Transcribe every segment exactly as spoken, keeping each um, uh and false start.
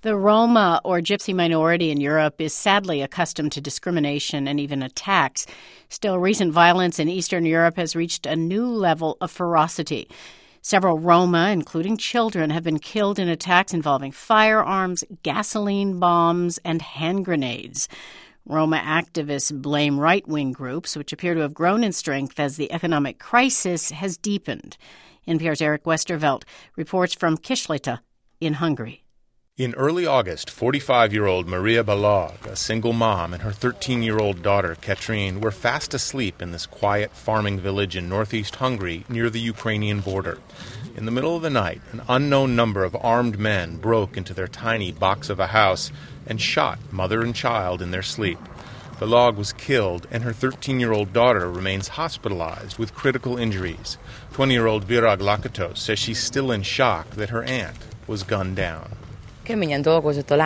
The Roma, or Gypsy minority in Europe, is sadly accustomed to discrimination and even attacks. Still, recent violence in Eastern Europe has reached a new level of ferocity. Several Roma, including children, have been killed in attacks involving firearms, gasoline bombs, and hand grenades. Roma activists blame right-wing groups, which appear to have grown in strength as the economic crisis has deepened. N P R's Eric Westervelt reports from Kisléta in Hungary. In early August, forty-five-year-old Maria Balog, a single mom, and her thirteen-year-old daughter, Katrine, were fast asleep in this quiet farming village in northeast Hungary near the Ukrainian border. In the middle of the night, an unknown number of armed men broke into their tiny box of a house and shot mother and child in their sleep. Balog was killed, and her thirteen-year-old daughter remains hospitalized with critical injuries. twenty-year-old Virag Lakatos says she's still in shock that her aunt was gunned down. Her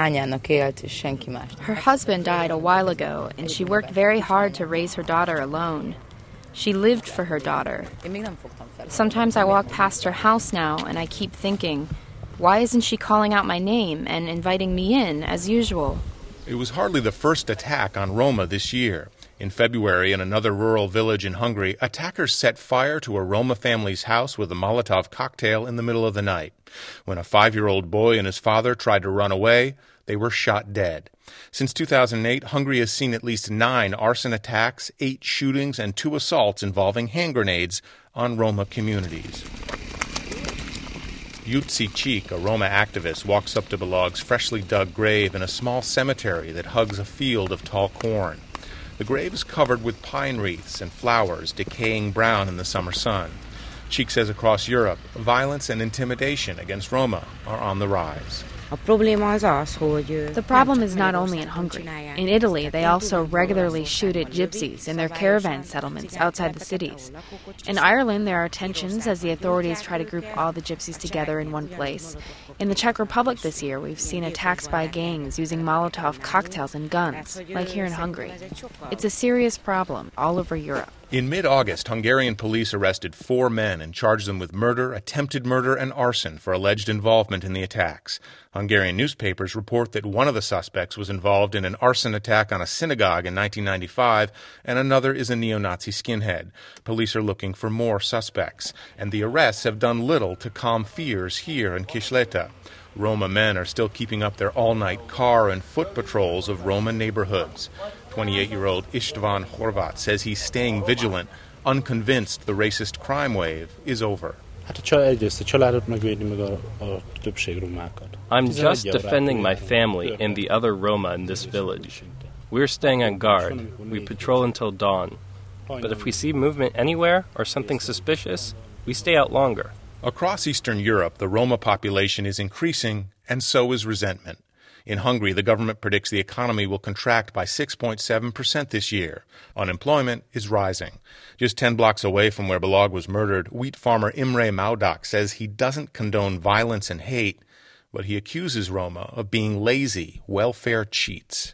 husband died a while ago, and she worked very hard to raise her daughter alone. She lived for her daughter. Sometimes I walk past her house now, and I keep thinking, why isn't she calling out my name and inviting me in, as usual? It was hardly the first attack on Roma this year. In February, in another rural village in Hungary, attackers set fire to a Roma family's house with a Molotov cocktail in the middle of the night. When a five-year-old boy and his father tried to run away, they were shot dead. Since two thousand eight, Hungary has seen at least nine arson attacks, eight shootings, and two assaults involving hand grenades on Roma communities. Jutsi Cheek, a Roma activist, walks up to Balog's freshly dug grave in a small cemetery that hugs a field of tall corn. The grave is covered with pine wreaths and flowers, decaying brown in the summer sun. Cheek says across Europe, violence and intimidation against Roma are on the rise. The problem is not only in Hungary. In Italy, they also regularly shoot at gypsies in their caravan settlements outside the cities. In Ireland, there are tensions as the authorities try to group all the gypsies together in one place. In the Czech Republic this year, we've seen attacks by gangs using Molotov cocktails and guns, like here in Hungary. It's a serious problem all over Europe. In mid-August, Hungarian police arrested four men and charged them with murder, attempted murder, and arson for alleged involvement in the attacks. Hungarian newspapers report that one of the suspects was involved in an arson attack on a synagogue in nineteen ninety-five, and another is a neo-Nazi skinhead. Police are looking for more suspects, and the arrests have done little to calm fears here in Kisléta. Roma men are still keeping up their all-night car and foot patrols of Roma neighborhoods. twenty-eight-year-old Istvan Horvat says he's staying vigilant, unconvinced the racist crime wave is over. I'm just defending my family and the other Roma in this village. We're staying on guard. We patrol until dawn. But if we see movement anywhere or something suspicious, we stay out longer. Across Eastern Europe, the Roma population is increasing, and so is resentment. In Hungary, the government predicts the economy will contract by six point seven percent this year. Unemployment is rising. Just ten blocks away from where Balog was murdered, wheat farmer Imre Maudak says he doesn't condone violence and hate, but he accuses Roma of being lazy, welfare cheats.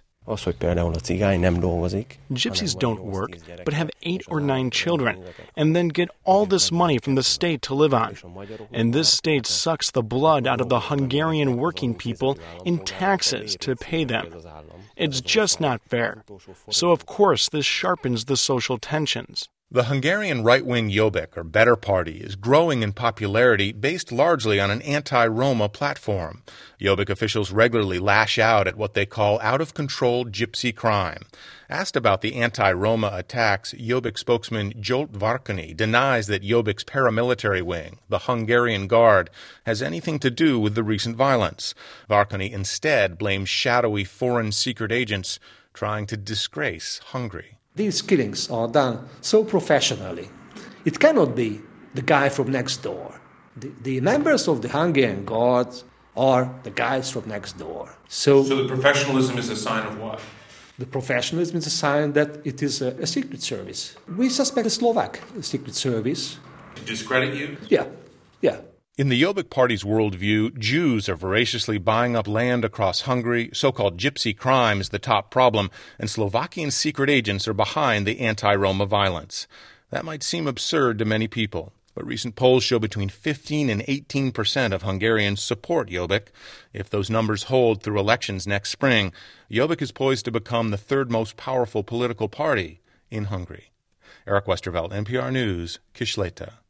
Gypsies don't work, but have eight or nine children, and then get all this money from the state to live on. And this state sucks the blood out of the Hungarian working people in taxes to pay them. It's just not fair. So, of course, this sharpens the social tensions. The Hungarian right-wing Jobbik, or Better Party, is growing in popularity based largely on an anti-Roma platform. Jobbik officials regularly lash out at what they call out-of-control gypsy crime. Asked about the anti-Roma attacks, Jobbik spokesman Zsolt Várkonyi denies that Jobbik's paramilitary wing, the Hungarian Guard, has anything to do with the recent violence. Várkonyi instead blames shadowy foreign secret agents trying to disgrace Hungary. These killings are done so professionally. It cannot be the guy from next door. The, the members of the Hungarian Guard are the guys from next door. So, so the professionalism is a sign of what? The professionalism is a sign that it is a, a secret service. We suspect the Slovak secret service. To discredit you? Yeah, yeah. In the Jobbik Party's worldview, Jews are voraciously buying up land across Hungary, so-called gypsy crime is the top problem, and Slovakian secret agents are behind the anti-Roma violence. That might seem absurd to many people. But recent polls show between fifteen and eighteen percent of Hungarians support Jobbik. If those numbers hold through elections next spring, Jobbik is poised to become the third most powerful political party in Hungary. Eric Westervelt, N P R News, Kisléta.